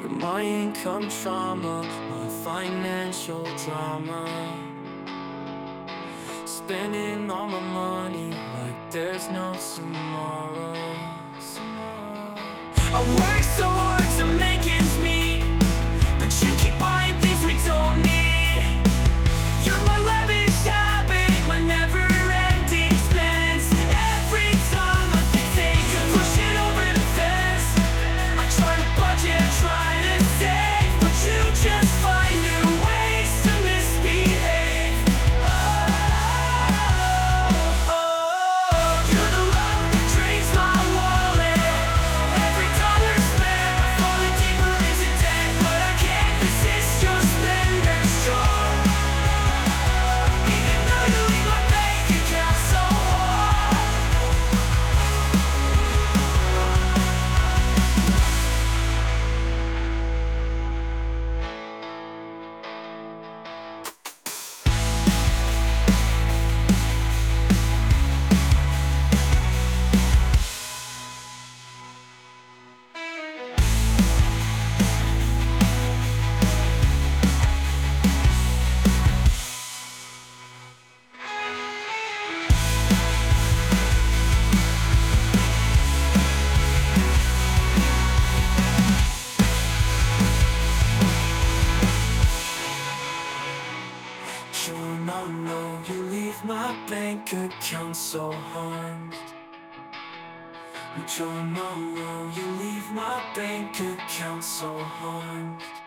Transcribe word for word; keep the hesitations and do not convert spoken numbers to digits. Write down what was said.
My income trauma, my financial drama, spending all my money like there's no tomorrow. I work so hard to make ends meet, but you keep buying things we don't need. You're my lavish habit, my never-ending expense. Every time I think of pushing over the fence, I try to budget, try to save, but you just find new ways to misbehave. Oh, oh, oh. You're the love that drains my wallet. Every dollar spent, I'm falling deeper into debt, but I can't resist your splendor strong. Even though you leave my bank account so hard. Sure, no, no, you leave my bank account so harmed. But you're no, no, you leave my bank account so harmed.